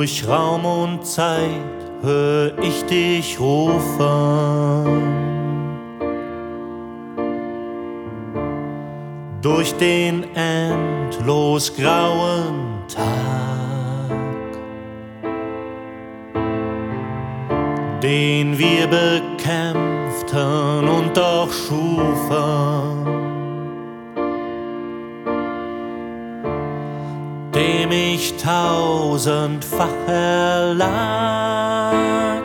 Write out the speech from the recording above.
Durch Raum und Zeit hör ich dich rufen. Durch den endlos grauen Tag, den wir bekämpften und doch schufen, dem ich tausendfach erlag.